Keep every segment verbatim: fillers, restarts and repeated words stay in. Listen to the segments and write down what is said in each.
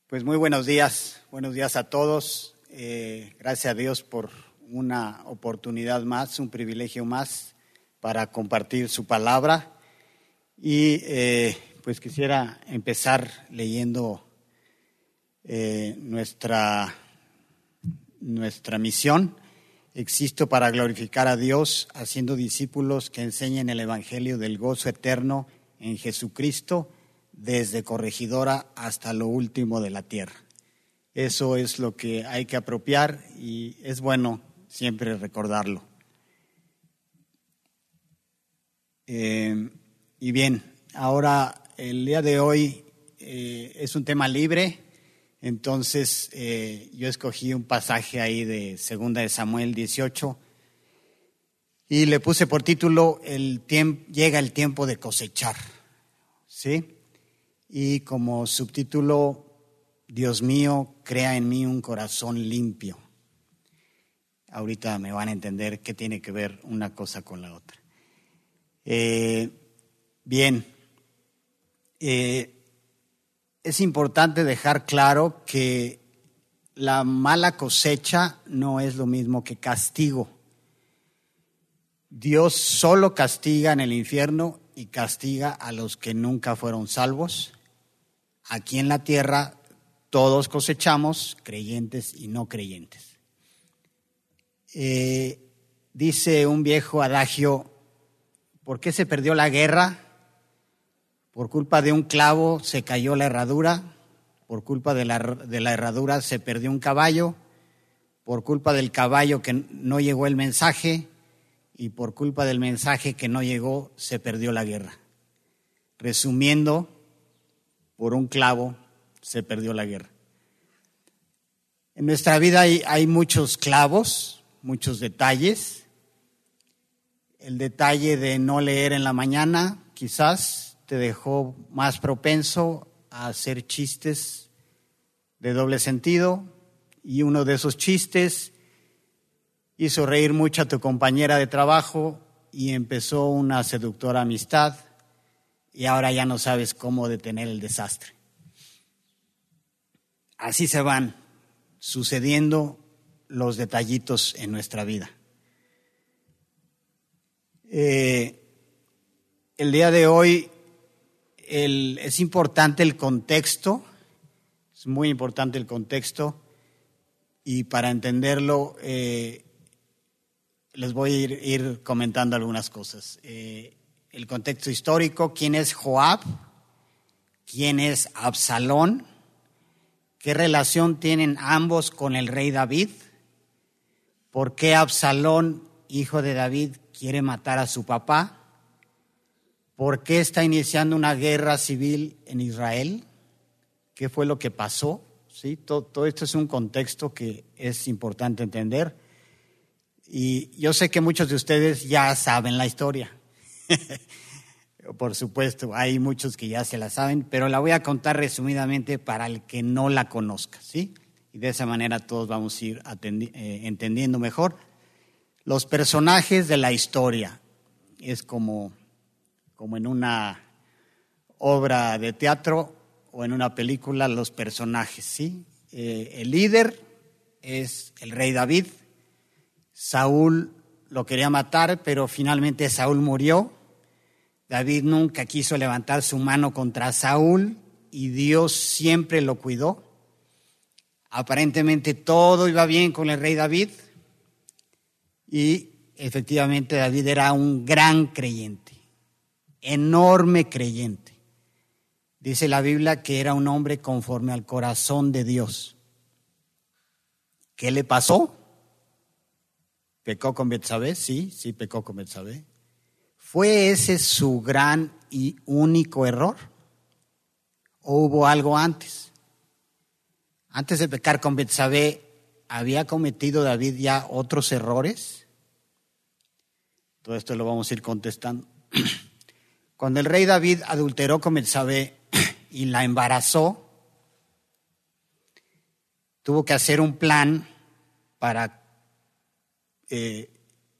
Pues muy buenos días, buenos días a todos. Eh, gracias a Dios por una oportunidad más, un privilegio más para compartir su palabra. Y eh, pues quisiera empezar leyendo eh, nuestra, nuestra misión. Existo para glorificar a Dios, haciendo discípulos que enseñen el evangelio del gozo eterno en Jesucristo, desde corregidora hasta lo último de la tierra. Eso es lo que hay que apropiar y es bueno siempre recordarlo. Eh, y bien, ahora el día de hoy eh, es un tema libre, entonces eh, yo escogí un pasaje ahí de Segunda de Samuel dieciocho y le puse por título el tiemp- Llega el tiempo de cosechar, ¿sí? Y como subtítulo, Dios mío, crea en mí un corazón limpio. Ahorita me van a entender qué tiene que ver una cosa con la otra. Eh, bien, eh, es importante dejar claro que la mala cosecha no es lo mismo que castigo. Dios solo castiga en el infierno y castiga a los que nunca fueron salvos. Aquí en la tierra todos cosechamos, creyentes y no creyentes. Eh, dice un viejo adagio, ¿por qué se perdió la guerra? Por culpa de un clavo se cayó la herradura, por culpa de la, de la herradura se perdió un caballo, por culpa del caballo que no llegó el mensaje y por culpa del mensaje que no llegó se perdió la guerra. Resumiendo, por un clavo se perdió la guerra. En nuestra vida hay, hay muchos clavos, muchos detalles. El detalle de no leer en la mañana quizás te dejó más propenso a hacer chistes de doble sentido y uno de esos chistes hizo reír mucho a tu compañera de trabajo y empezó una seductora amistad y ahora ya no sabes cómo detener el desastre. Así se van sucediendo los detallitos en nuestra vida. Eh, el día de hoy el, es importante el contexto, es muy importante el contexto y para entenderlo eh, les voy a ir, ir comentando algunas cosas. Eh, el contexto histórico, quién es Joab, quién es Absalón, qué relación tienen ambos con el rey David, por qué Absalón, hijo de David, quiere matar a su papá, por qué está iniciando una guerra civil en Israel, qué fue lo que pasó, ¿sí? Todo, todo esto es un contexto que es importante entender y yo sé que muchos de ustedes ya saben la historia. Por supuesto, hay muchos que ya se la saben, pero la voy a contar resumidamente para el que no la conozca, ¿sí? Y de esa manera todos vamos a ir atendi- eh, entendiendo mejor. Los personajes de la historia es como, como en una obra de teatro o en una película, los personajes, ¿sí? Eh, el líder es el rey David. Saúl lo quería matar, pero finalmente Saúl murió. David nunca quiso levantar su mano contra Saúl y Dios siempre lo cuidó. Aparentemente todo iba bien con el rey David y efectivamente David era un gran creyente, enorme creyente. Dice la Biblia que era un hombre conforme al corazón de Dios. ¿Qué le pasó? ¿Pecó con Betsabé? Sí, sí pecó con Betsabé. ¿Fue ese su gran y único error? ¿O hubo algo antes? Antes de pecar con Betsabé, ¿había cometido David ya otros errores? Todo esto lo vamos a ir contestando. Cuando el rey David adulteró con Betsabé y la embarazó, tuvo que hacer un plan para... Eh,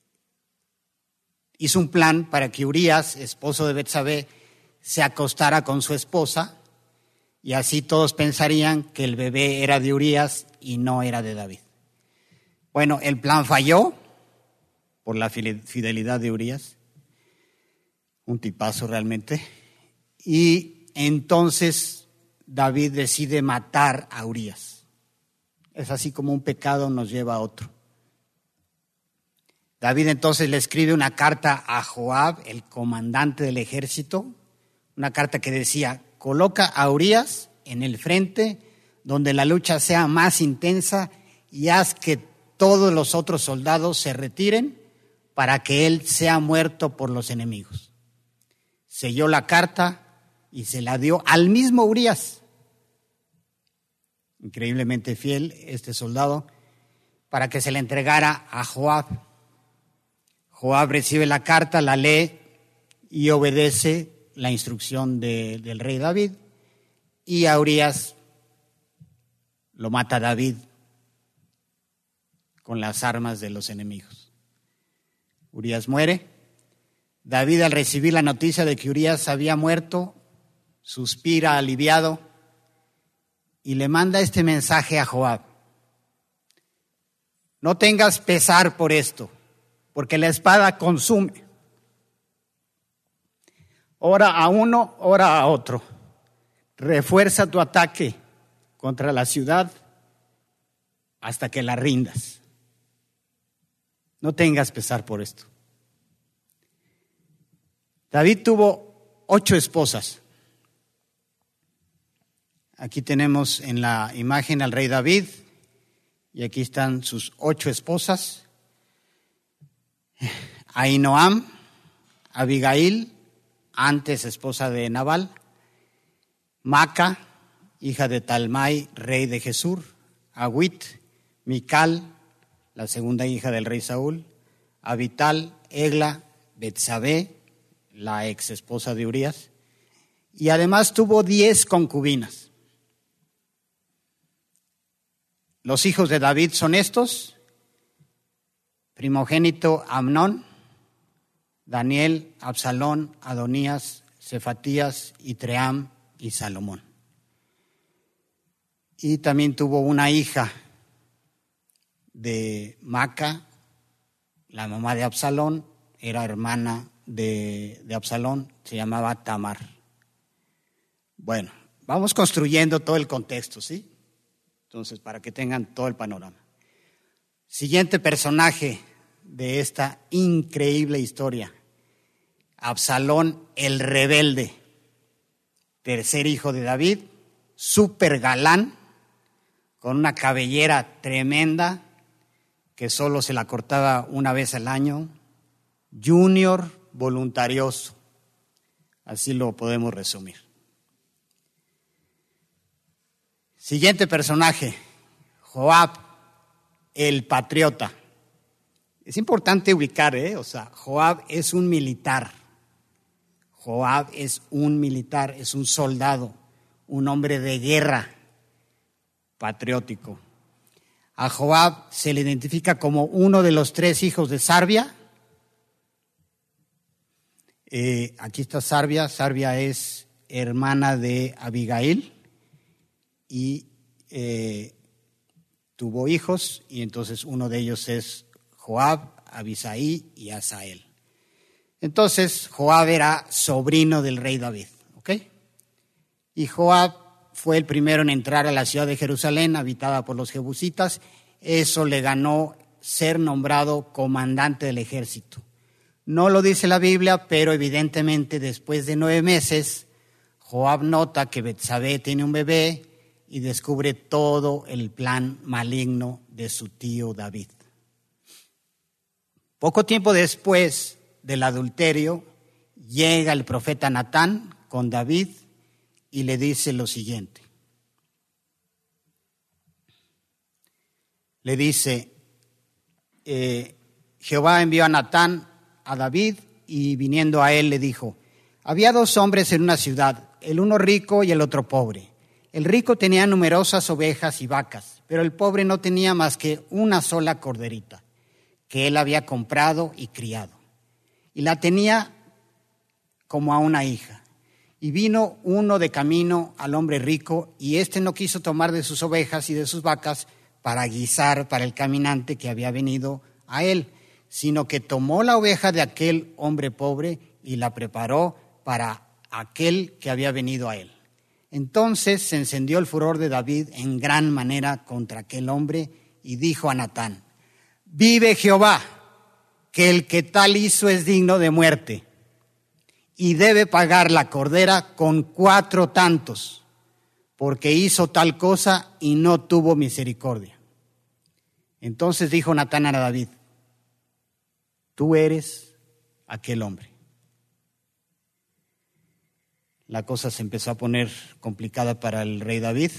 hizo un plan para que Urías, esposo de Betsabé, se acostara con su esposa y así todos pensarían que el bebé era de Urías y no era de David. Bueno, el plan falló por la fidelidad de Urías, un tipazo realmente, y entonces David decide matar a Urías. Es así como un pecado nos lleva a otro. David entonces le escribe una carta a Joab, el comandante del ejército, una carta que decía: coloca a Urías en el frente donde la lucha sea más intensa y haz que todos los otros soldados se retiren para que él sea muerto por los enemigos. Selló la carta y se la dio al mismo Urías, increíblemente fiel este soldado, para que se la entregara a Joab. Joab recibe la carta, la lee y obedece la instrucción de, del rey David, y a Urías lo mata David con las armas de los enemigos. Urías muere. David, al recibir la noticia de que Urías había muerto, suspira aliviado y le manda este mensaje a Joab: no tengas pesar por esto, porque la espada consume. Ora a uno, ora a otro. Refuerza tu ataque contra la ciudad hasta que la rindas. No tengas pesar por esto. David tuvo ocho esposas. Aquí tenemos en la imagen al rey David y aquí están sus ocho esposas: Ahinoam, Abigail, antes esposa de Nabal; Maca, hija de Talmai, rey de Gesur; Agüit, Mical, la segunda hija del rey Saúl; Abital, Egla, Betsabé, la ex esposa de Urías, y además tuvo diez concubinas. Los hijos de David son estos: primogénito Amnón, Daniel, Absalón, Adonías, Cefatías, Itream y Salomón. Y también tuvo una hija de Maca, la mamá de Absalón, era hermana de, de Absalón, se llamaba Tamar. Bueno, vamos construyendo todo el contexto, ¿sí? Entonces, para que tengan todo el panorama. Siguiente personaje de esta increíble historia: Absalón el rebelde, tercer hijo de David, súper galán, con una cabellera tremenda que solo se la cortaba una vez al año, junior voluntarioso, así lo podemos resumir. Siguiente personaje: Joab el patriota. Es importante ubicar, ¿eh? O sea, Joab es un militar. Joab es un militar, es un soldado, un hombre de guerra, patriótico. A Joab se le identifica como uno de los tres hijos de Sarbia. Eh, aquí está Sarbia. Sarbia es hermana de Abigail y eh, tuvo hijos, y entonces uno de ellos es Joab, Abisaí y Asael. Entonces Joab era sobrino del rey David, ¿ok? Y Joab fue el primero en entrar a la ciudad de Jerusalén, habitada por los jebusitas. Eso le ganó ser nombrado comandante del ejército. No lo dice la Biblia, pero evidentemente después de nueve meses, Joab nota que Betsabé tiene un bebé y descubre todo el plan maligno de su tío David. Poco tiempo después del adulterio, llega el profeta Natán con David y le dice lo siguiente. Le dice, eh, Jehová envió a Natán a David, y viniendo a él le dijo: había dos hombres en una ciudad, el uno rico y el otro pobre. El rico tenía numerosas ovejas y vacas, pero el pobre no tenía más que una sola corderita, que él había comprado y criado. Y la tenía como a una hija. Y vino uno de camino al hombre rico, y éste no quiso tomar de sus ovejas y de sus vacas para guisar para el caminante que había venido a él, sino que tomó la oveja de aquel hombre pobre y la preparó para aquel que había venido a él. Entonces se encendió el furor de David en gran manera contra aquel hombre y dijo a Natán: vive Jehová, que el que tal hizo es digno de muerte y debe pagar la cordera con cuatro tantos, porque hizo tal cosa y no tuvo misericordia. Entonces dijo Natán a David: tú eres aquel hombre. La cosa se empezó a poner complicada para el rey David.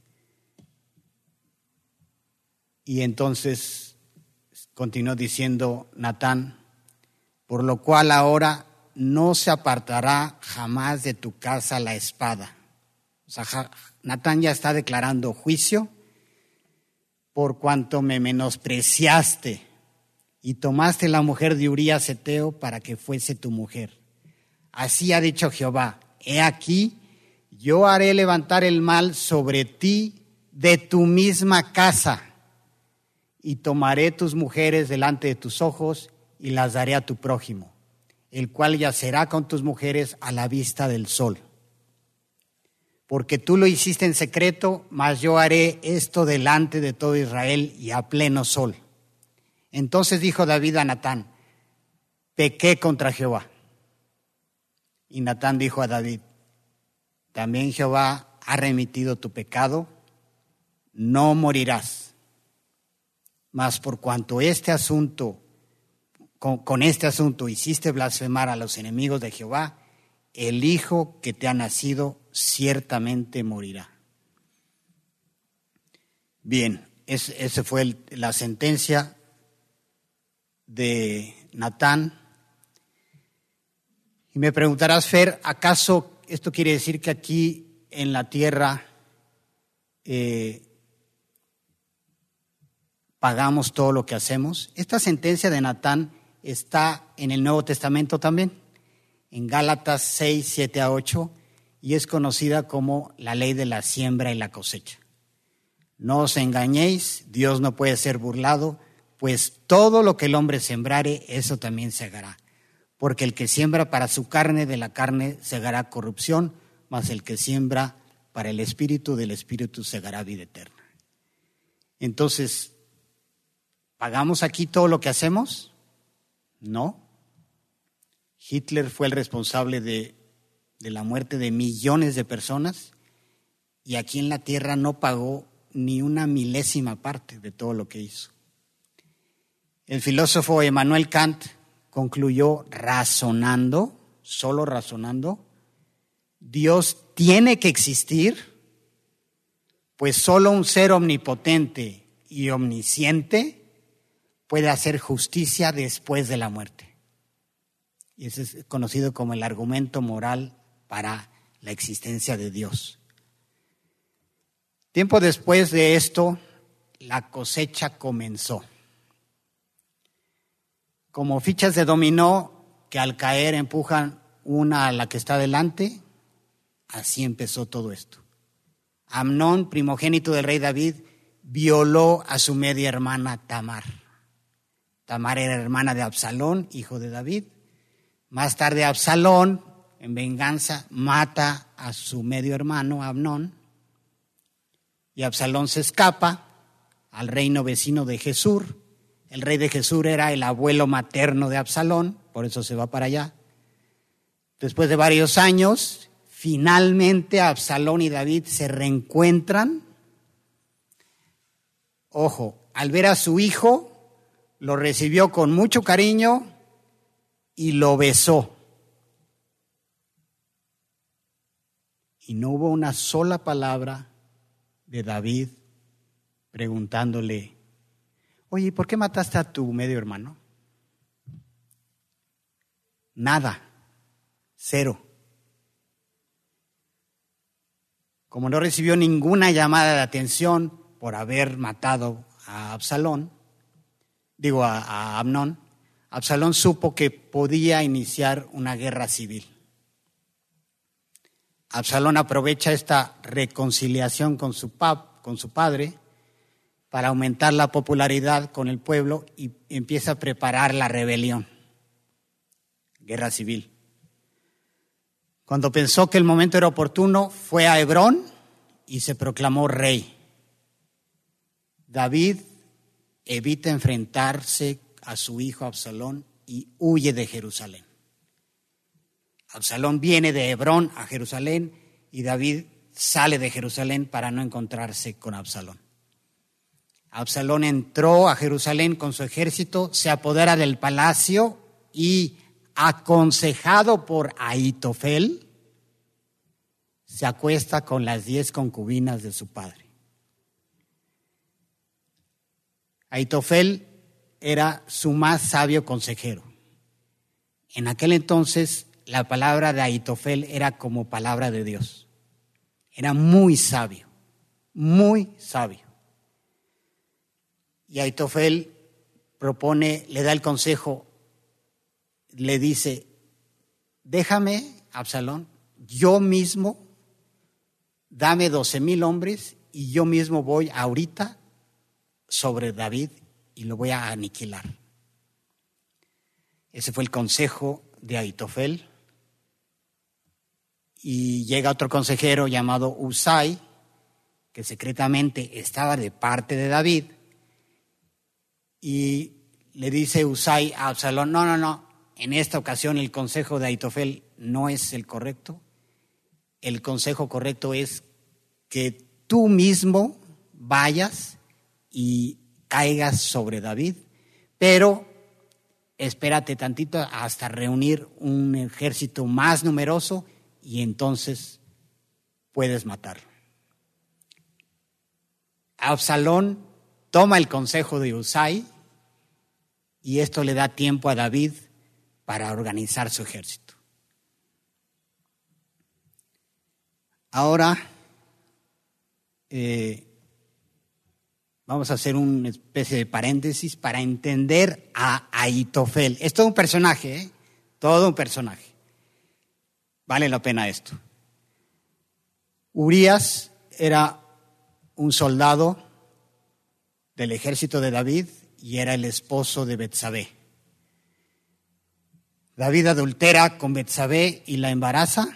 Y entonces continuó diciendo Natán: por lo cual ahora no se apartará jamás de tu casa la espada. O sea, Natán ya está declarando juicio por cuanto me menospreciaste y tomaste la mujer de Urías Heteo para que fuese tu mujer. Así ha dicho Jehová: he aquí, yo haré levantar el mal sobre ti de tu misma casa, y tomaré tus mujeres delante de tus ojos y las daré a tu prójimo, el cual yacerá con tus mujeres a la vista del sol. Porque tú lo hiciste en secreto, mas yo haré esto delante de todo Israel y a pleno sol. Entonces dijo David a Natán: pequé contra Jehová. Y Natán dijo a David: también Jehová ha remitido tu pecado, no morirás. Mas por cuanto este asunto, con, con este asunto hiciste blasfemar a los enemigos de Jehová, el hijo que te ha nacido ciertamente morirá. Bien, es, esa fue el, la sentencia de Natán. Y me preguntarás, Fer, ¿acaso esto quiere decir que aquí en la tierra eh, pagamos todo lo que hacemos? Esta sentencia de Natán está en el Nuevo Testamento también, en Gálatas seis, siete a ocho, y es conocida como la ley de la siembra y la cosecha. No os engañéis, Dios no puede ser burlado, pues todo lo que el hombre sembrare, eso también segará. Porque el que siembra para su carne, de la carne segará corrupción, mas el que siembra para el espíritu, del espíritu segará vida eterna. Entonces, ¿pagamos aquí todo lo que hacemos? No. Hitler fue el responsable de, de la muerte de millones de personas, y aquí en la tierra no pagó ni una milésima parte de todo lo que hizo. El filósofo Emmanuel Kant concluyó razonando, solo razonando: Dios tiene que existir, pues solo un ser omnipotente y omnisciente puede hacer justicia después de la muerte. Y ese es conocido como el argumento moral para la existencia de Dios. Tiempo después de esto, la cosecha comenzó. Como fichas de dominó que al caer empujan una a la que está delante, así empezó todo esto. Amnón, primogénito del rey David, violó a su media hermana Tamar. Tamar era hermana de Absalón, hijo de David. Más tarde Absalón, en venganza, mata a su medio hermano Amnón, y Absalón se escapa al reino vecino de Gesur. El rey de Gesur era el abuelo materno de Absalón, por eso se va para allá. Después de varios años, finalmente Absalón y David se reencuentran. Ojo, al ver a su hijo, lo recibió con mucho cariño y lo besó. Y no hubo una sola palabra de David preguntándole: oye, ¿por qué mataste a tu medio hermano? Nada, cero. Como no recibió ninguna llamada de atención por haber matado a Absalón, digo a, a Amnón, Absalón supo que podía iniciar una guerra civil. Absalón aprovecha esta reconciliación con su, pap, con su padre para aumentar la popularidad con el pueblo y empieza a preparar la rebelión, guerra civil. Cuando pensó que el momento era oportuno, fue a Hebrón y se proclamó rey. David evita enfrentarse a su hijo Absalón y huye de Jerusalén. Absalón viene de Hebrón a Jerusalén y David sale de Jerusalén para no encontrarse con Absalón. Absalón entró a Jerusalén con su ejército, se apodera del palacio y, aconsejado por Ahitofel, se acuesta con las diez concubinas de su padre. Ahitofel era su más sabio consejero. En aquel entonces, la palabra de Ahitofel era como palabra de Dios. Era muy sabio, muy sabio. Y Ahitofel propone, le da el consejo, le dice, déjame, Absalón, yo mismo, dame doce mil hombres y yo mismo voy ahorita sobre David y lo voy a aniquilar. Ese fue el consejo de Ahitofel. Y llega otro consejero llamado Usai, que secretamente estaba de parte de David, y le dice Usai a Absalón, no, no, no, en esta ocasión el consejo de Ahitofel no es el correcto. El consejo correcto es que tú mismo vayas y caigas sobre David, pero espérate tantito hasta reunir un ejército más numeroso y entonces puedes matarlo. Absalón toma el consejo de Usai y esto le da tiempo a David para organizar su ejército. Ahora eh, vamos a hacer una especie de paréntesis para entender a Ahitofel. Es todo un personaje, ¿eh? Todo un personaje. Vale la pena esto. Urías era un soldado del ejército de David y era el esposo de Betsabé. David adultera con Betsabé y la embaraza.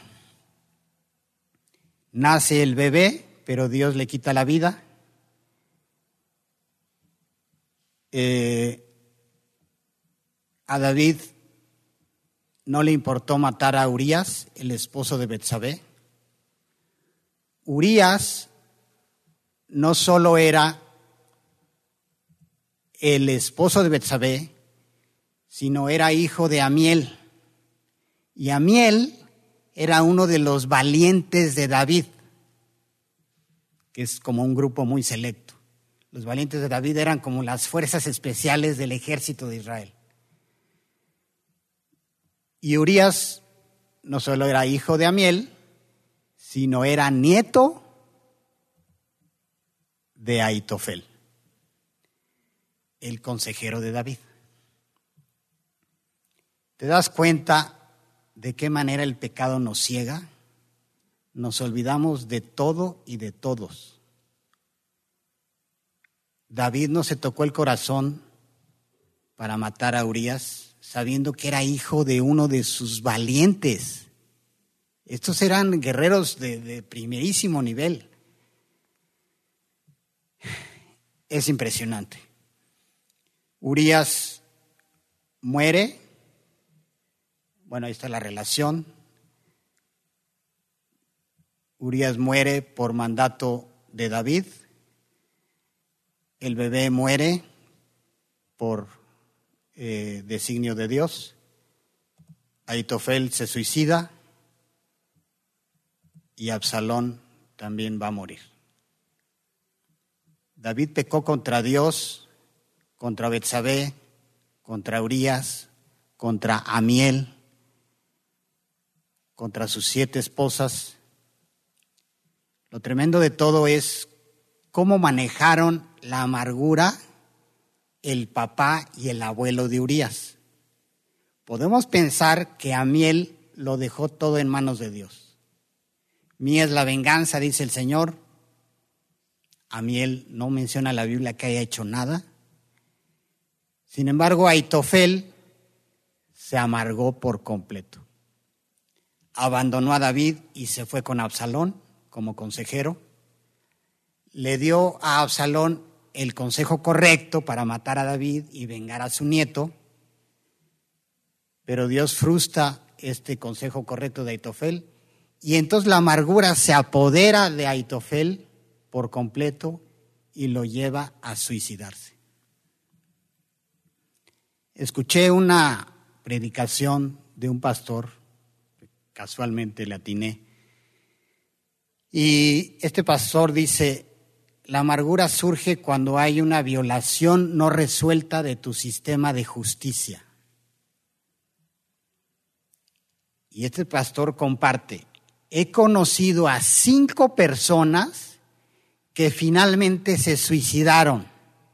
Nace el bebé, pero Dios le quita la vida. Eh, a David no le importó matar a Urías, el esposo de Betsabé. Urías no solo era el esposo de Betsabé, sino era hijo de Amiel. Y Amiel era uno de los valientes de David, que es como un grupo muy selecto. Los valientes de David eran como las fuerzas especiales del ejército de Israel. Y Urías no solo era hijo de Amiel, sino era nieto de Ahitofel, el consejero de David. ¿Te das cuenta de qué manera el pecado nos ciega? Nos olvidamos de todo y de todos. David no se tocó el corazón para matar a Urías, sabiendo que era hijo de uno de sus valientes. Estos eran guerreros de, de primerísimo nivel. Es impresionante. Urías muere. Bueno, ahí está la relación. Urías muere por mandato de David. El bebé muere por eh, designio de Dios. Ahitofel se suicida y Absalón también va a morir. David pecó contra Dios, contra Betsabé, contra Urías, contra Amiel, contra sus siete esposas. Lo tremendo de todo es cómo manejaron la amargura el papá y el abuelo de Urías. Podemos pensar que Amiel lo dejó todo en manos de Dios, Mía es la venganza, dice el Señor. A mí él no menciona la Biblia que haya hecho nada. Sin embargo, Ahitofel se amargó por completo. Abandonó a David y se fue con Absalón como consejero. Le dio a Absalón el consejo correcto para matar a David y vengar a su nieto, pero Dios frustra este consejo correcto de Ahitofel y entonces la amargura se apodera de Ahitofel por completo y lo lleva a suicidarse. Escuché una predicación de un pastor, casualmente le atiné, y este pastor dice: la amargura surge cuando hay una violación no resuelta de tu sistema de justicia. Y este pastor comparte: he conocido a cinco personas que finalmente se suicidaron.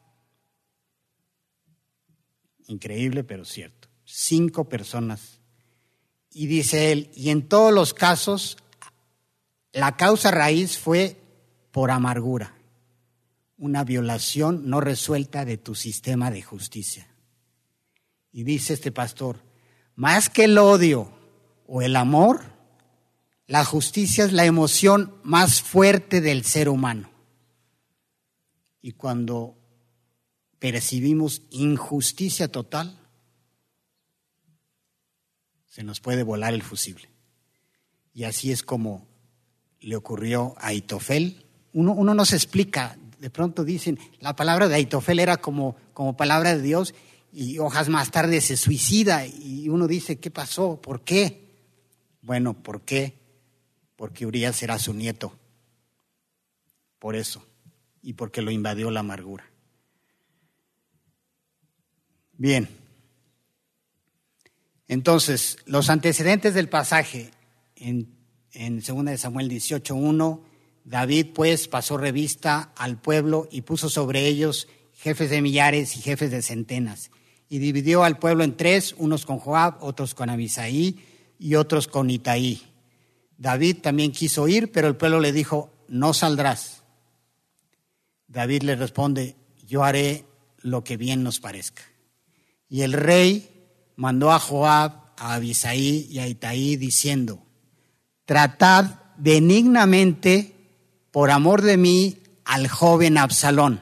Increíble, pero cierto. Cinco personas. Y dice él, y en todos los casos, la causa raíz fue por amargura. Una violación no resuelta de tu sistema de justicia. Y dice este pastor, más que el odio o el amor, la justicia es la emoción más fuerte del ser humano. Y cuando percibimos injusticia total, se nos puede volar el fusible. Y así es como le ocurrió a Ahitofel. Uno, uno no se explica. De pronto dicen, la palabra de Ahitofel era como, como palabra de Dios y hojas más tarde se suicida y uno dice, ¿qué pasó? ¿Por qué? Bueno, ¿por qué? Porque Urías era su nieto. Por eso. Y porque lo invadió la amargura. Bien. Entonces, los antecedentes del pasaje en, en segunda de Samuel dieciocho uno, David pues pasó revista al pueblo y puso sobre ellos jefes de millares y jefes de centenas. Y dividió al pueblo en tres, unos con Joab, otros con Abisaí y otros con Itaí. David también quiso ir, pero el pueblo le dijo, no saldrás. David le responde, yo haré lo que bien nos parezca. Y el rey mandó a Joab, a Abisaí y a Itaí diciendo, tratad benignamente por amor de mí al joven Absalón.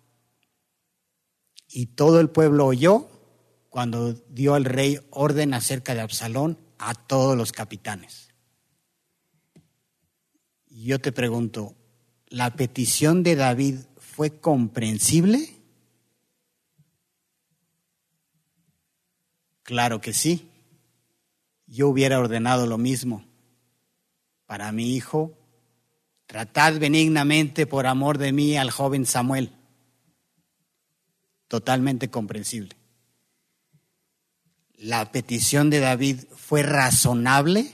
Y todo el pueblo oyó cuando dio el rey orden acerca de Absalón a todos los capitanes. Y yo te pregunto, ¿la petición de David fue comprensible? Claro que sí. Yo hubiera ordenado lo mismo para mi hijo. Tratad benignamente por amor de mí al joven Samuel. Totalmente comprensible. ¿La petición de David fue razonable?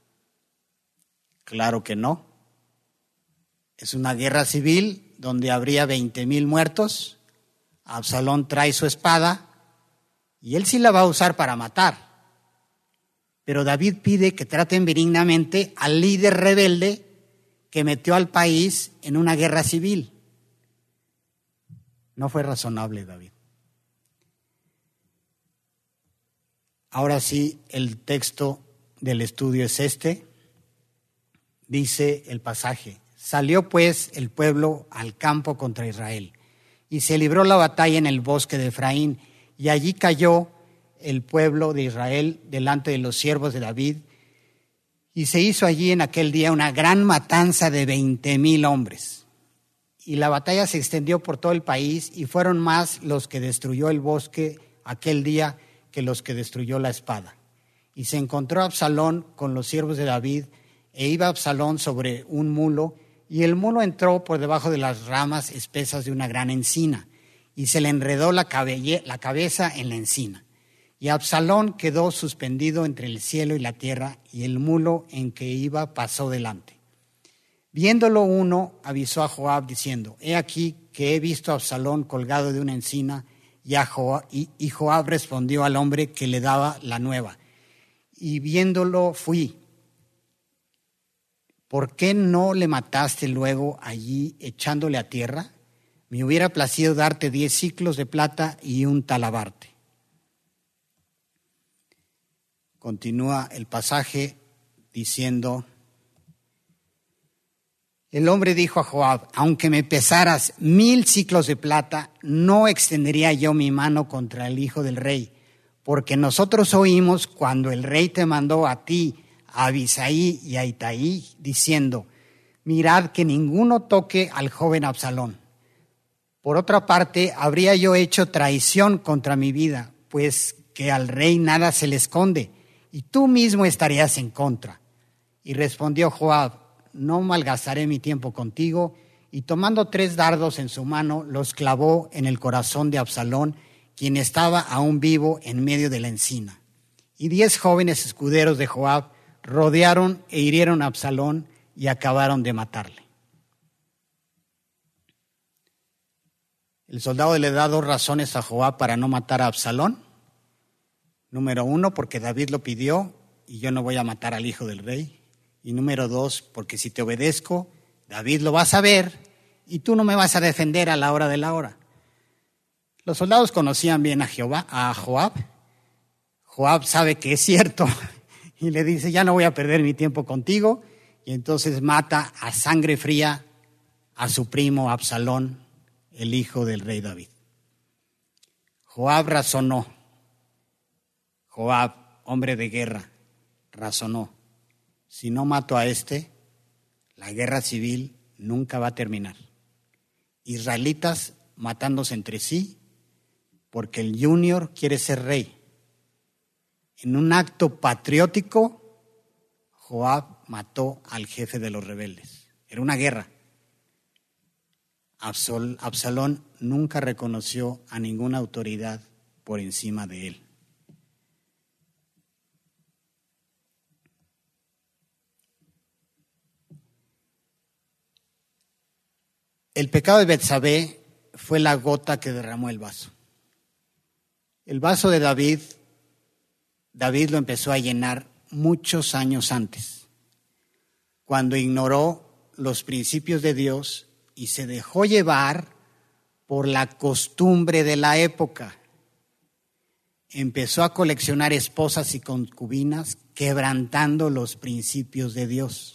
Claro que no. Es una guerra civil donde habría veinte mil muertos. Absalón trae su espada y él sí la va a usar para matar. Pero David pide que traten benignamente al líder rebelde que metió al país en una guerra civil. No fue razonable, David. Ahora sí, el texto del estudio es este. Dice el pasaje, salió pues el pueblo al campo contra Israel y se libró la batalla en el bosque de Efraín y allí cayó el pueblo de Israel delante de los siervos de David y se hizo allí en aquel día una gran matanza de veinte mil hombres. Y la batalla se extendió por todo el país y fueron más los que destruyó el bosque aquel día que los que destruyó la espada. Y se encontró Absalón con los siervos de David e iba Absalón sobre un mulo y el mulo entró por debajo de las ramas espesas de una gran encina y se le enredó la, cabelle, la cabeza en la encina. Y Absalón quedó suspendido entre el cielo y la tierra y el mulo en que iba pasó delante. Viéndolo uno, avisó a Joab diciendo, he aquí que he visto a Absalón colgado de una encina y, a Joab, y, y Joab respondió al hombre que le daba la nueva. Y viéndolo fui, ¿por qué no le mataste luego allí echándole a tierra? Me hubiera placido darte diez siclos de plata y un talabarte. Continúa el pasaje diciendo, el hombre dijo a Joab, aunque me pesaras mil siclos de plata, no extendería yo mi mano contra el hijo del rey, porque nosotros oímos cuando el rey te mandó a ti, a Abisai y a Itaí, diciendo, mirad que ninguno toque al joven Absalón. Por otra parte, habría yo hecho traición contra mi vida, pues que al rey nada se le esconde, y tú mismo estarías en contra. Y respondió Joab, no malgastaré mi tiempo contigo, y tomando tres dardos en su mano, los clavó en el corazón de Absalón, quien estaba aún vivo en medio de la encina. Y diez jóvenes escuderos de Joab rodearon e hirieron a Absalón y acabaron de matarle. El soldado le da dos razones a Joab para no matar a Absalón. Número uno, porque David lo pidió y yo no voy a matar al hijo del rey. Y número dos, porque si te obedezco, David lo va a saber y tú no me vas a defender a la hora de la hora. Los soldados conocían bien a, Jehová, a Joab. Joab sabe que es cierto y le dice, ya no voy a perder mi tiempo contigo. Y entonces mata a sangre fría a su primo Absalón, el hijo del rey David. Joab razonó. Joab, hombre de guerra, razonó. Si no mato a este, la guerra civil nunca va a terminar. Israelitas matándose entre sí porque el junior quiere ser rey. En un acto patriótico, Joab mató al jefe de los rebeldes. Era una guerra. Absalón nunca reconoció a ninguna autoridad por encima de él. El pecado de Betsabé fue la gota que derramó el vaso. El vaso de David, David lo empezó a llenar muchos años antes, cuando ignoró los principios de Dios y se dejó llevar por la costumbre de la época. Empezó a coleccionar esposas y concubinas, quebrantando los principios de Dios.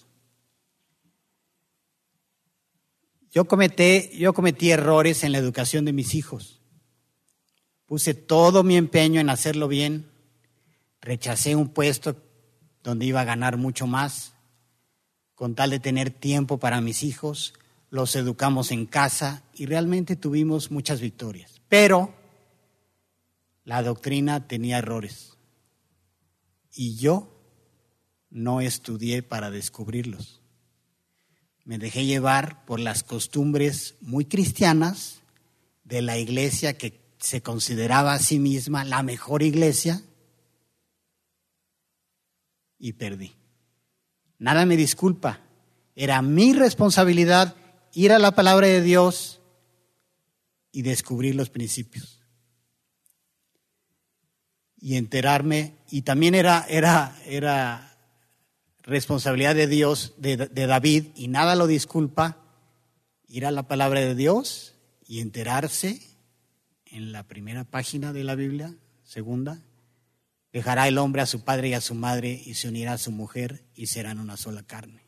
Yo cometí, yo cometí errores en la educación de mis hijos. Puse todo mi empeño en hacerlo bien. Rechacé un puesto donde iba a ganar mucho más, con tal de tener tiempo para mis hijos. Los educamos en casa y realmente tuvimos muchas victorias. Pero la doctrina tenía errores y yo no estudié para descubrirlos. Me dejé llevar por las costumbres muy cristianas de la iglesia que se consideraba a sí misma la mejor iglesia y perdí. Nada me disculpa. Era mi responsabilidad ir a la palabra de Dios y descubrir los principios. Y enterarme, y también era, era, era responsabilidad de Dios, de, de David, y nada lo disculpa, ir a la palabra de Dios y enterarse en la primera página de la Biblia, segunda, dejará el hombre a su padre y a su madre y se unirá a su mujer y serán una sola carne.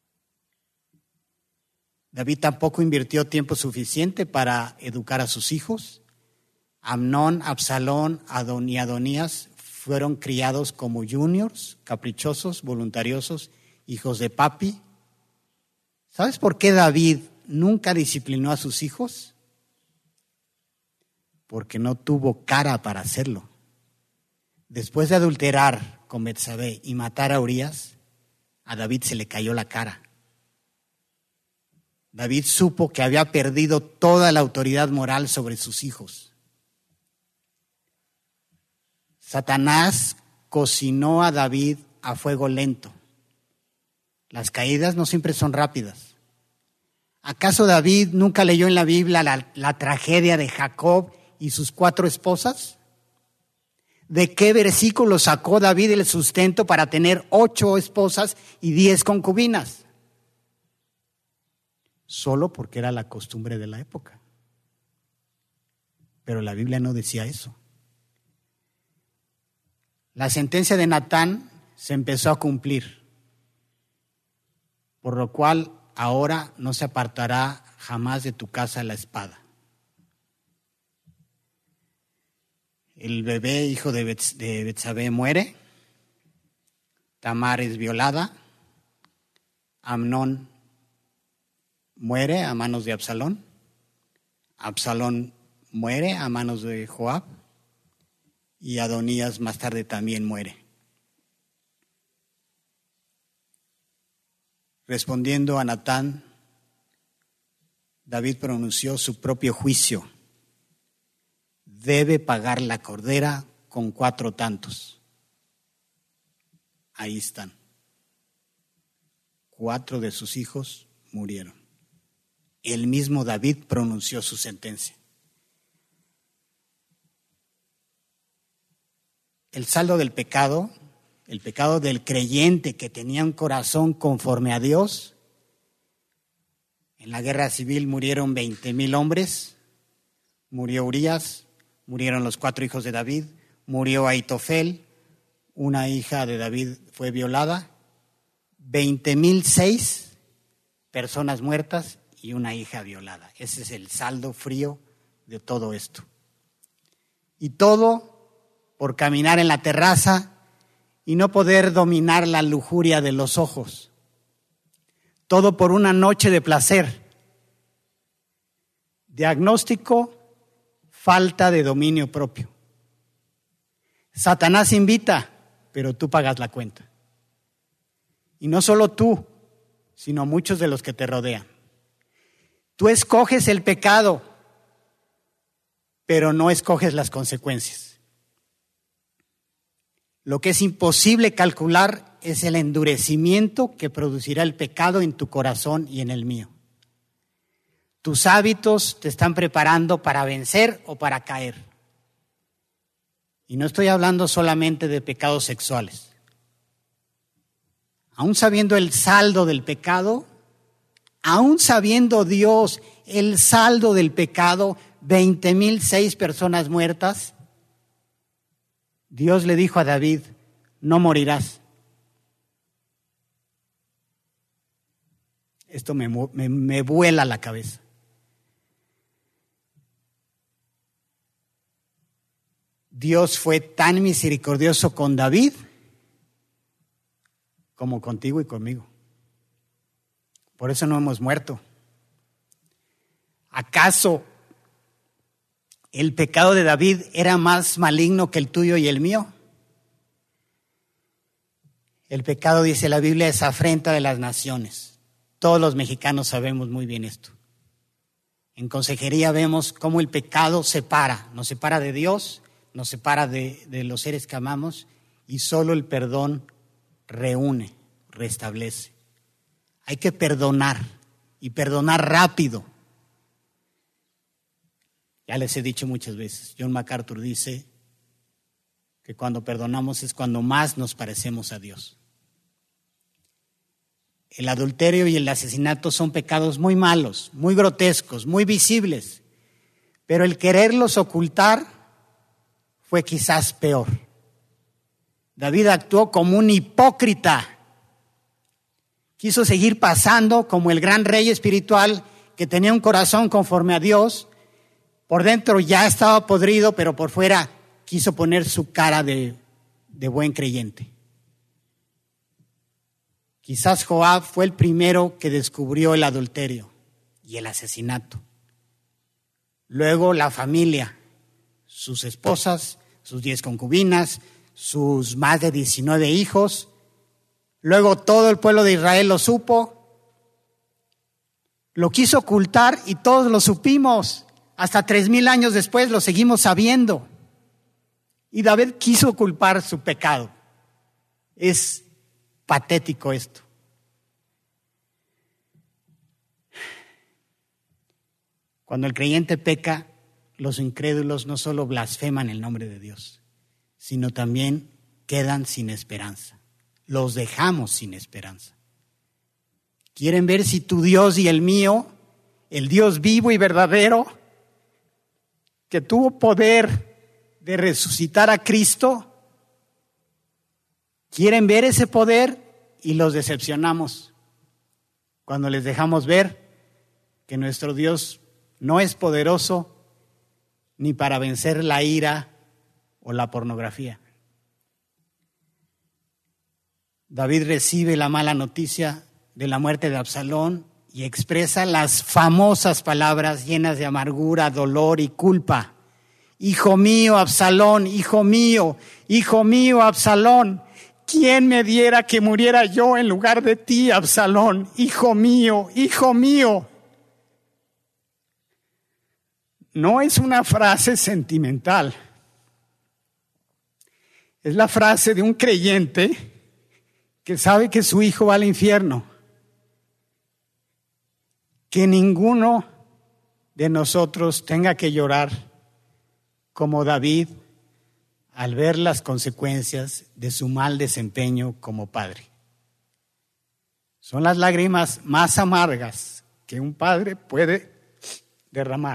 David tampoco invirtió tiempo suficiente para educar a sus hijos. Amnón, Absalón, Adon y Adonías fueron criados como juniors, caprichosos, voluntariosos, hijos de papi. ¿Sabes por qué David nunca disciplinó a sus hijos? Porque no tuvo cara para hacerlo. Después de adulterar con Betsabé y matar a Urías, a David se le cayó la cara. David supo que había perdido toda la autoridad moral sobre sus hijos. Satanás cocinó a David a fuego lento. Las caídas no siempre son rápidas. ¿Acaso David nunca leyó en la Biblia la, la tragedia de Jacob y sus cuatro esposas? ¿De qué versículo sacó David el sustento para tener ocho esposas y diez concubinas? solo porque era la costumbre de la época. Pero la Biblia no decía eso. La sentencia de Natán se empezó a cumplir, por lo cual ahora no se apartará jamás de tu casa la espada. El bebé hijo de Betsabé muere, Tamar es violada, Amnón muere a manos de Absalón, Absalón muere a manos de Joab y Adonías más tarde también muere. Respondiendo a Natán, David pronunció su propio juicio. Debe pagar la cordera con cuatro tantos. Ahí están. Cuatro de sus hijos murieron. El mismo David pronunció su sentencia. El saldo del pecado, el pecado del creyente que tenía un corazón conforme a Dios. En la guerra civil murieron veinte mil hombres, murió Urías, murieron los cuatro hijos de David, murió Aitofel, una hija de David fue violada, veinte mil seis personas muertas y una hija violada. Ese es el saldo frío de todo esto. Y todo por caminar en la terraza y no poder dominar la lujuria de los ojos. Todo por una noche de placer. Diagnóstico: falta de dominio propio. Satanás invita, pero tú pagas la cuenta. Y no solo tú, sino muchos de los que te rodean. Tú escoges el pecado, pero no escoges las consecuencias. Lo que es imposible calcular es el endurecimiento que producirá el pecado en tu corazón y en el mío. Tus hábitos te están preparando para vencer o para caer. Y no estoy hablando solamente de pecados sexuales. Aún sabiendo el saldo del pecado, aún sabiendo Dios el saldo del pecado, veinte mil seis personas muertas, Dios le dijo a David: no morirás. Esto me, me, me vuela la cabeza. Dios fue tan misericordioso con David como contigo y conmigo. Por eso no hemos muerto. ¿Acaso el pecado de David era más maligno que el tuyo y el mío? El pecado, dice la Biblia, es afrenta de las naciones. Todos los mexicanos sabemos muy bien esto. En consejería vemos cómo el pecado separa, nos separa de Dios, nos separa de, de los seres que amamos, y solo el perdón reúne, restablece. Hay que perdonar y perdonar rápido. Ya les he dicho muchas veces, John MacArthur dice que cuando perdonamos es cuando más nos parecemos a Dios. El adulterio y el asesinato son pecados muy malos, muy grotescos, muy visibles, pero el quererlos ocultar fue quizás peor. David actuó como un hipócrita. Quiso seguir pasando como el gran rey espiritual que tenía un corazón conforme a Dios. Por dentro ya estaba podrido, pero por fuera quiso poner su cara de, de buen creyente. Quizás Joab fue el primero que descubrió el adulterio y el asesinato. Luego la familia, sus esposas, sus diez concubinas, sus más de diecinueve hijos. Luego todo el pueblo de Israel lo supo. Lo quiso ocultar y todos lo supimos. Hasta tres mil años después lo seguimos sabiendo. Y David quiso culpar su pecado. Es patético esto. Cuando el creyente peca, los incrédulos no solo blasfeman el nombre de Dios, sino también quedan sin esperanza. Los dejamos sin esperanza. Quieren ver si tu Dios y el mío el Dios vivo y verdadero, que tuvo poder de resucitar a Cristo, quieren ver ese poder y los decepcionamos cuando les dejamos ver que nuestro Dios no es poderoso ni para vencer la ira o la pornografía. David recibe la mala noticia de la muerte de Absalón y expresa las famosas palabras llenas de amargura, dolor y culpa. Hijo mío, Absalón, hijo mío, hijo mío, Absalón, ¿quién me diera que muriera yo en lugar de ti, Absalón? Hijo mío, hijo mío. No es una frase sentimental. Es la frase de un creyente que sabe que su hijo va al infierno. Que ninguno de nosotros tenga que llorar como David al ver las consecuencias de su mal desempeño como padre. Son las lágrimas más amargas que un padre puede derramar.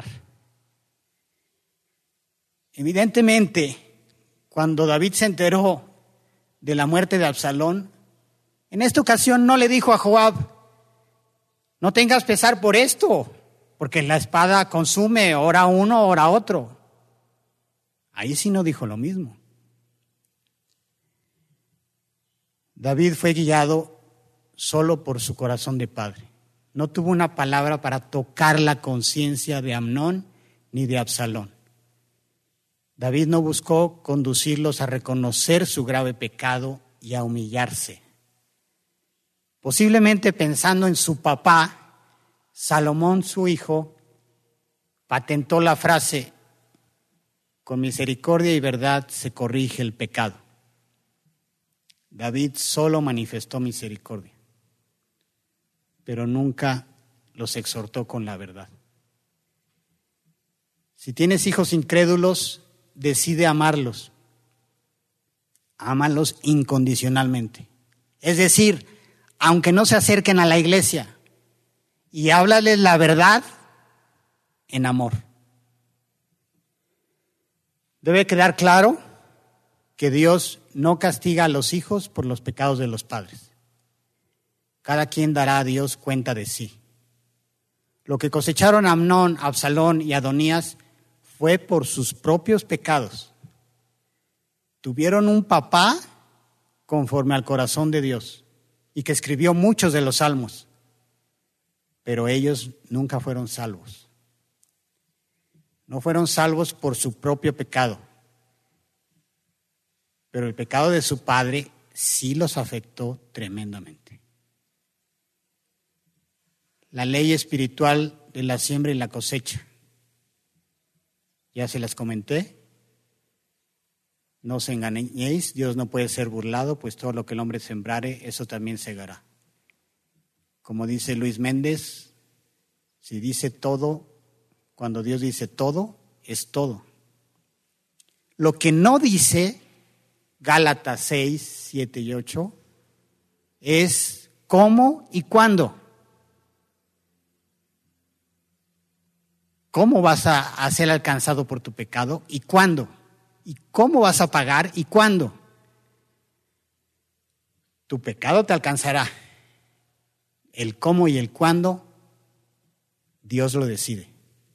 Evidentemente, cuando David se enteró de la muerte de Absalón, en esta ocasión no le dijo a Joab: no tengas pesar por esto, porque la espada consume ora uno, ora otro. Ahí sí no dijo lo mismo. David fue guiado solo por su corazón de padre. No tuvo una palabra para tocar la conciencia de Amnón ni de Absalón. David no buscó conducirlos a reconocer su grave pecado y a humillarse. Posiblemente pensando en su papá, Salomón, su hijo, patentó la frase: con misericordia y verdad se corrige el pecado. David solo manifestó misericordia, pero nunca los exhortó con la verdad. Si tienes hijos incrédulos, decide amarlos. Ámalos incondicionalmente. Es decir, aunque no se acerquen a la iglesia, y háblales la verdad en amor. Debe quedar claro que Dios no castiga a los hijos por los pecados de los padres. Cada quien dará a Dios cuenta de sí. Lo que cosecharon Amnón, Absalón y Adonías fue por sus propios pecados. Tuvieron un papá conforme al corazón de Dios y que escribió muchos de los salmos, pero ellos nunca fueron salvos. No fueron salvos por su propio pecado, pero el pecado de su padre sí los afectó tremendamente. La ley espiritual de la siembra y la cosecha. Ya se las comenté. No os engañéis, Dios no puede ser burlado, pues todo lo que el hombre sembrare, eso también segará. Como dice Luis Méndez, si dice todo, cuando Dios dice todo, es todo. Lo que no dice, Gálatas seis, siete y ocho, es cómo y cuándo. ¿Cómo vas a, a ser alcanzado por tu pecado y cuándo? ¿Y cómo vas a pagar y cuándo? Tu pecado te alcanzará. El cómo y el cuándo, Dios lo decide.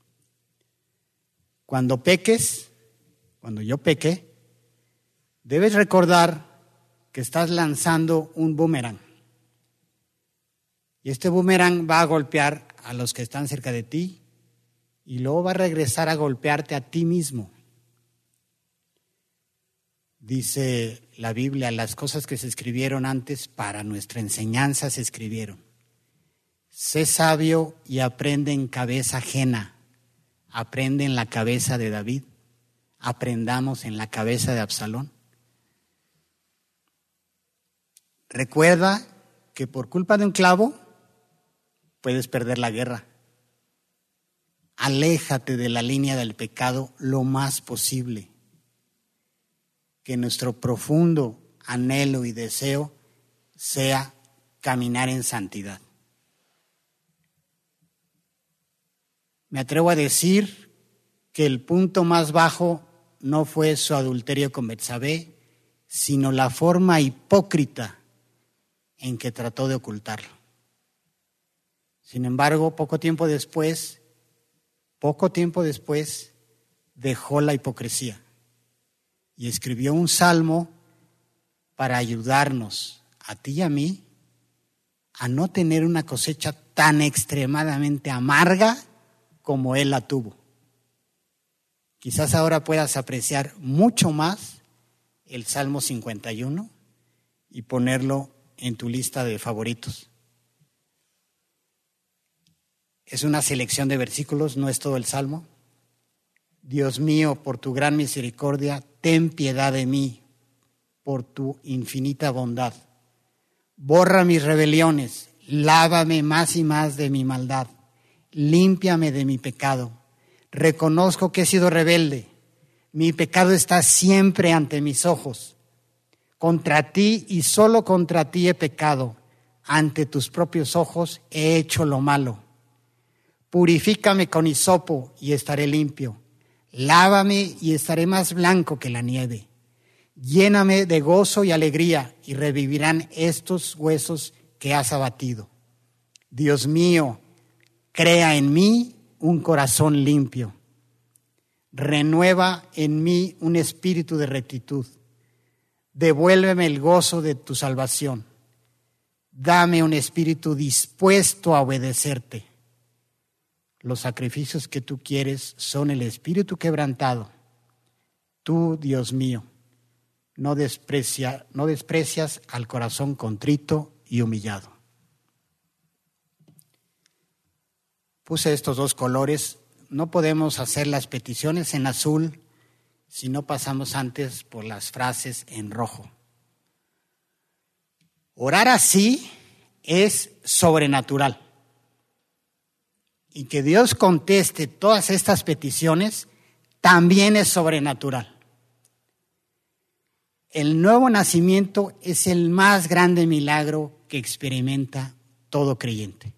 Cuando peques, cuando yo peque, debes recordar que estás lanzando un boomerang. Y este boomerang va a golpear a los que están cerca de ti y luego va a regresar a golpearte a ti mismo. Dice la Biblia, las cosas que se escribieron antes para nuestra enseñanza se escribieron. Sé sabio y aprende en cabeza ajena. Aprende en la cabeza de David. Aprendamos en la cabeza de Absalón. Recuerda que por culpa de un clavo puedes perder la guerra. Aléjate de la línea del pecado lo más posible. Que nuestro profundo anhelo y deseo sea caminar en santidad. Me atrevo a decir que el punto más bajo no fue su adulterio con Betsabé, sino la forma hipócrita en que trató de ocultarlo. Sin embargo, poco tiempo después, poco tiempo después, dejó la hipocresía y escribió un salmo para ayudarnos, a ti y a mí, a no tener una cosecha tan extremadamente amarga como él la tuvo. Quizás ahora puedas apreciar mucho más el Salmo cincuenta y uno y ponerlo en tu lista de favoritos. Es una selección de versículos, no es todo el Salmo. Dios mío, por tu gran misericordia, ten piedad de mí, por tu infinita bondad. Borra mis rebeliones, lávame más y más de mi maldad, límpiame de mi pecado. Reconozco que he sido rebelde, mi pecado está siempre ante mis ojos. Contra ti y solo contra ti he pecado, ante tus propios ojos he hecho lo malo. Purifícame con hisopo y estaré limpio, lávame y estaré más blanco que la nieve. Lléname de gozo y alegría y revivirán estos huesos que has abatido. Dios mío, crea en mí un corazón limpio. Renueva en mí un espíritu de rectitud. Devuélveme el gozo de tu salvación. Dame un espíritu dispuesto a obedecerte. Los sacrificios que tú quieres son el espíritu quebrantado. Tú, Dios mío, no, desprecia, no desprecias al corazón contrito y humillado. Puse estos dos colores. No podemos hacer las peticiones en azul si no pasamos antes por las frases en rojo. Orar así es sobrenatural. Y que Dios conteste todas estas peticiones también es sobrenatural. El nuevo nacimiento es el más grande milagro que experimenta todo creyente.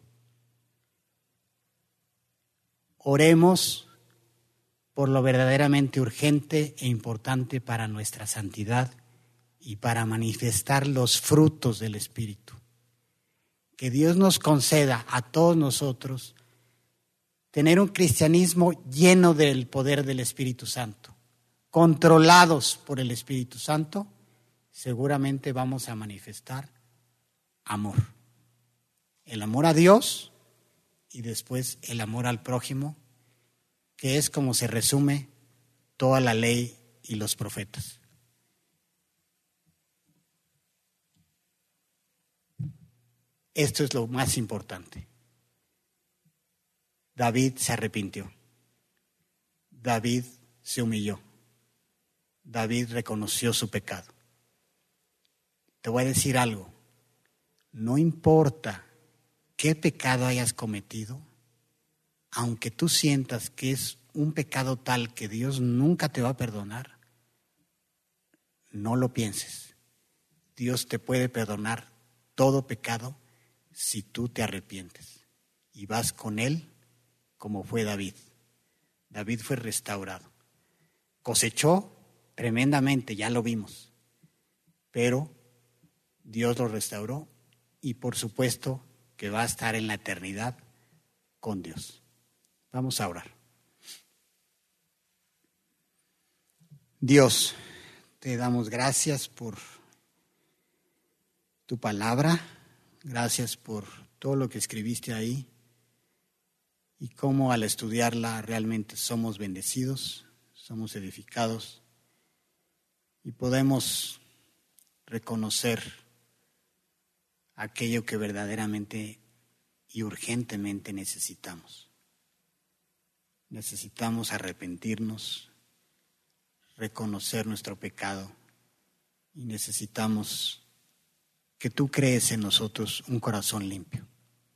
Oremos por lo verdaderamente urgente e importante para nuestra santidad y para manifestar los frutos del Espíritu. Que Dios nos conceda a todos nosotros tener un cristianismo lleno del poder del Espíritu Santo. Controlados por el Espíritu Santo, seguramente vamos a manifestar amor. El amor a Dios y después el amor al prójimo, que es como se resume toda la ley y los profetas. Esto es lo más importante. David se arrepintió. David se humilló. David reconoció su pecado. Te voy a decir algo. No importa qué pecado hayas cometido, aunque tú sientas que es un pecado tal que Dios nunca te va a perdonar, no lo pienses. Dios te puede perdonar todo pecado si tú te arrepientes y vas con Él como fue David. David fue restaurado. Cosechó tremendamente, ya lo vimos, pero Dios lo restauró y por supuesto que va a estar en la eternidad con Dios. Vamos a orar. Dios, te damos gracias por tu palabra, gracias por todo lo que escribiste ahí y cómo al estudiarla realmente somos bendecidos, somos edificados y podemos reconocer aquello que verdaderamente y urgentemente necesitamos. Necesitamos arrepentirnos, reconocer nuestro pecado y necesitamos que tú crees en nosotros un corazón limpio.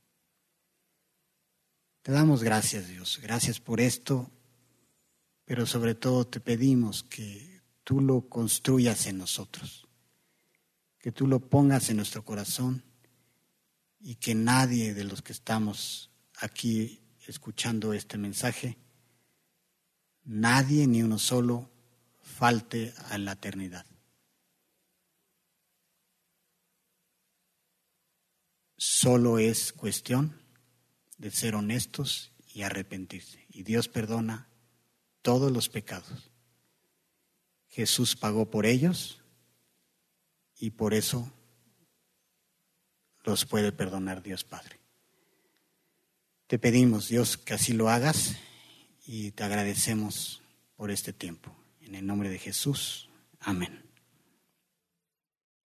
Te damos gracias, Dios, gracias por esto, pero sobre todo te pedimos que tú lo construyas en nosotros, que tú lo pongas en nuestro corazón y que nadie de los que estamos aquí escuchando este mensaje, nadie ni uno solo falte a la eternidad. Solo es cuestión de ser honestos y arrepentirse. Y Dios perdona todos los pecados. Jesús pagó por ellos y por eso los puede perdonar Dios Padre. Te pedimos, Dios, que así lo hagas y te agradecemos por este tiempo. En el nombre de Jesús, amén.